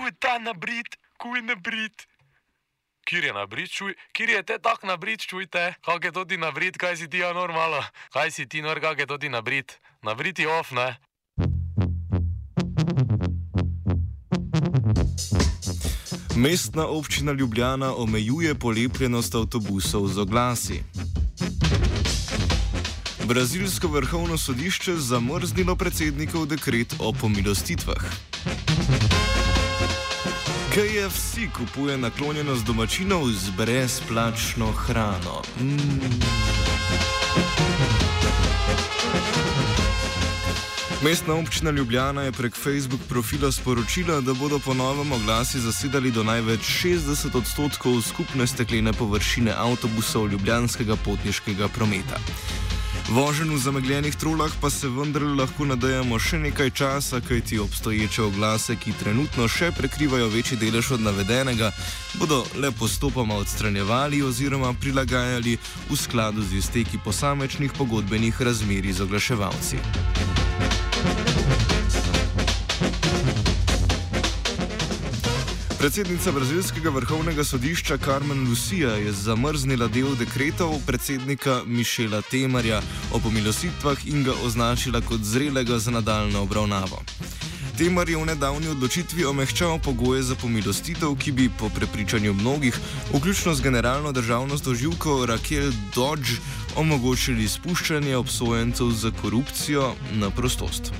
čuj ta nabrit, kuj nabrit. Kjer je nabrit, čuj, kjer je te tak nabrit, čujte, kak je to ti nabrit, kaj si ti normalo, kaj si ti kak je to ti nabrit, nabrit je off, ne? Mestna občina Ljubljana omejuje polepljenost avtobusov z oglasi. Brazilsko vrhovno sodišče zamrznilo predsednikov dekret o pomilostitvah. KFC kupuje naklonjenost domačinov z brezplačno hrano. Mestna občina Ljubljana je prek Facebook profila sporočila, da bodo po novem oglasi zasedali do največ 60% skupne steklene površine avtobusov ljubljanskega potniškega prometa. Voženj v zamegljenih trolah pa se vendar lahko nadejamo še nekaj časa, kajti obstoječe oglase, ki trenutno še prekrivajo večji delež od navedenega, bodo le postopoma odstranjevali oziroma prilagajali v skladu z izteki posamečnih pogodbenih razmerij z oglaševalci. Predsednica brazilskega vrhovnega sodišča Carmen Lucia je zamrznila del dekretov predsednika Michela Temerja o pomilostitvah in ga označila kot zrelega za nadaljno obravnavo. Temer je v nedavni odločitvi omehčal pogoje za pomilostitev, ki bi po prepričanju mnogih, vključno z generalno državno tožilko Raquel Dodge, omogočili spuščanje obsojencev za korupcijo na prostost.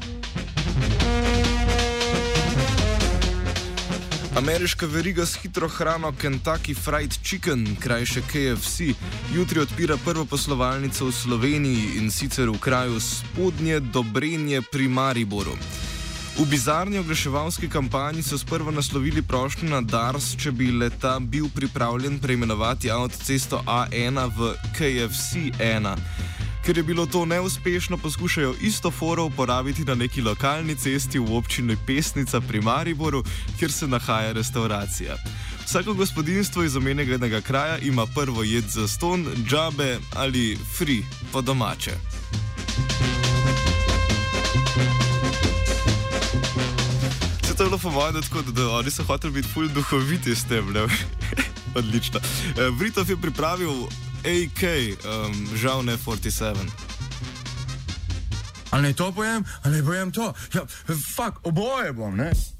Ameriška veriga s hitro hrano Kentucky Fried Chicken, krajše KFC, jutri odpira prvo poslovalnico v Sloveniji in sicer v kraju Spodnje Dobrenje pri Mariboru. V bizarni oglaševalski kampanji so sprva naslovili prošnjo na Dars, če bi leta bil pripravljen preimenovati avtocesto A1 v KFC 1. Ker je bilo to neuspešno, poskušajo isto foro uporabiti na neki lokalni cesti v občini Pesnica pri Mariboru, kjer se nahaja restauracija. Vsako gospodinjstvo iz omenjenega kraja ima prvo jed zastonj, džabe ali free, po domače. Se to je bilo po mojem tako, da oni so hoteli biti ful duhoviti s tem, ne? Odlično. Britov je pripravil AK, žal ne 47. Ali ne to pojem, ali ne pojem to? Ja, oboje bom, ne?